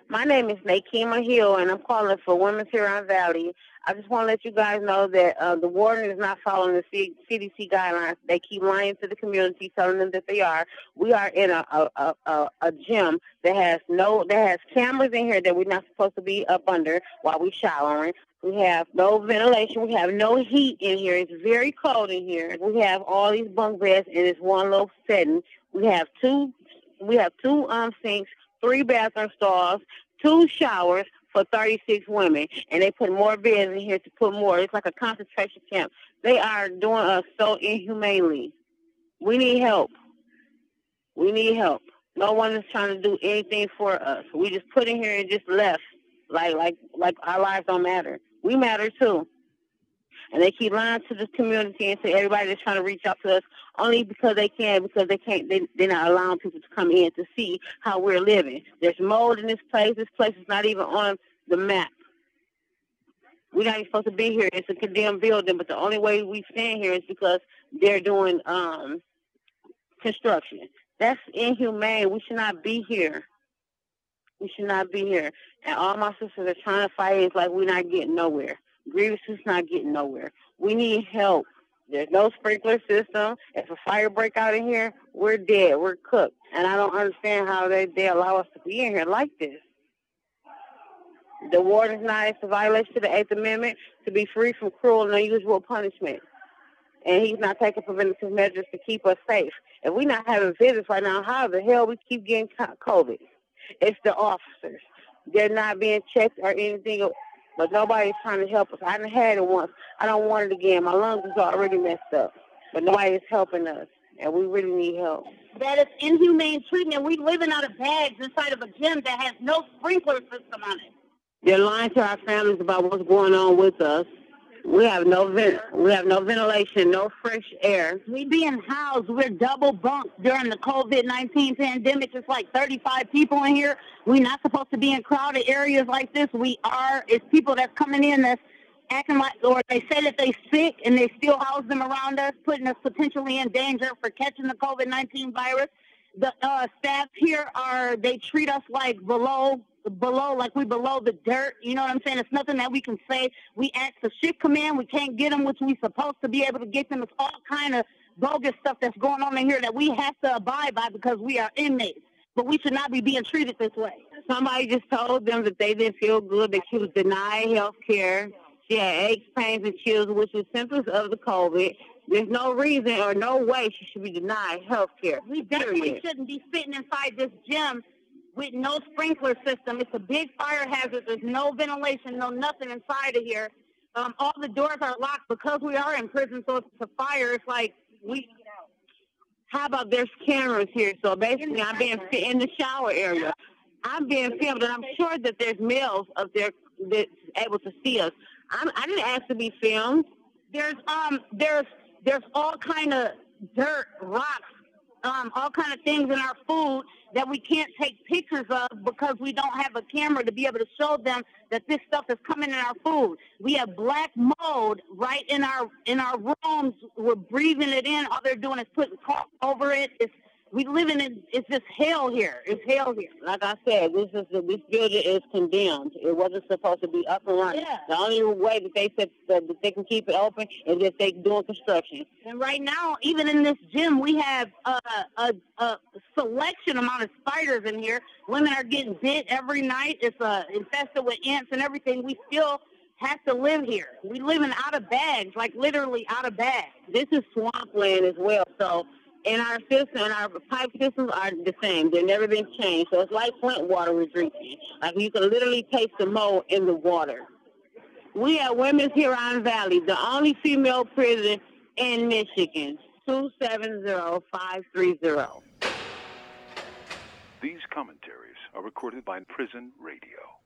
My name is Nakima Hill, and I'm calling for Women's Huron Valley. I just want to let you guys know that the warden is not following the CDC guidelines. They keep lying to the community, telling them that they are. We are in a gym that has cameras in here that we're not supposed to be up under while we're showering. We have no ventilation. We have no heat in here. It's very cold in here. We have all these bunk beds in this one little setting. We have two sinks, 3 bathroom stalls, 2 showers for 36 women, and they put more beds in here to put more. It's like a concentration camp. They are doing us so inhumanely. We need help. We need help. No one is trying to do anything for us. We just put in here and just left, like our lives don't matter. We matter too. And they keep lying to the community and to everybody that's trying to reach out to us only because they can, because they can't. They're not allowing people to come in to see how we're living. There's mold in this place. This place is not even on the map. We're not even supposed to be here. It's a condemned building, but the only way we stand here is because they're doing construction. That's inhumane. We should not be here. We should not be here. And all my sisters are trying to fight. It's like we're not getting nowhere. Grievous is not getting nowhere. We need help. There's no sprinkler system. If a fire break out in here, we're dead. We're cooked. And I don't understand how they allow us to be in here like this. The warden's not. It's a violation to the 8th Amendment to be free from cruel and unusual punishment. And he's not taking preventative measures to keep us safe. If we're not having visits right now, how the hell we keep getting COVID? It's the officers. They're not being checked or anything, but nobody's trying to help us. I done had it once. I don't want it again. My lungs is already messed up, but nobody is helping us, and we really need help. That is inhumane treatment. We living out of bags inside of a gym that has no sprinkler system on it. They're lying to our families about what's going on with us. We have no ventilation, no fresh air. We being housed. We're double bunked during the COVID-19 pandemic. It's like 35 people in here. We're not supposed to be in crowded areas like this. We are. It's people that's coming in that's acting like, or they say that they're sick and they still house them around us, putting us potentially in danger for catching the COVID-19 virus. The staff here they treat us like below, like we below the dirt. You know what I'm saying? It's nothing that we can say. We ask the shift command. We can't get them, which we supposed to be able to get them. It's all kind of bogus stuff that's going on in here that we have to abide by because we are inmates. But we should not be being treated this way. Somebody just told them that they didn't feel good, that she was denied health care. She had aches, pains, and chills, which is symptoms of the COVID. There's no reason or no way she should be denied health care. We definitely shouldn't be sitting inside this gym with no sprinkler system. It's a big fire hazard. There's no ventilation, no nothing inside of here. All the doors are locked because we are in prison, so if it's a fire, it's like how about there's cameras here? So basically, I'm being in the shower area. I'm being filmed, and I'm sure that there's males up there that's able to see us. I didn't ask to be filmed. There's all kind of dirt, rocks, all kind of things in our food that we can't take pictures of because we don't have a camera to be able to show them that this stuff is coming in our food. We have black mold right in our rooms. We're breathing it in. All they're doing is putting caulk over it. It's just hell here. It's hell here. Like I said, this building is condemned. It wasn't supposed to be up and running. Yeah. The only way that they said that they can keep it open is if they're doing construction. And right now, even in this gym, we have a selection amount of spiders in here. Women are getting bit every night. It's infested with ants and everything. We still have to live here. We living out of bags, like literally out of bags. This is swampland as well, so. And our system, and our pipe systems are the same. They've never been changed. So it's like Flint water we're drinking. Like you can literally taste the mold in the water. We are Women's Huron Valley, the only female prison in Michigan. 270-530. These commentaries are recorded by Prison Radio.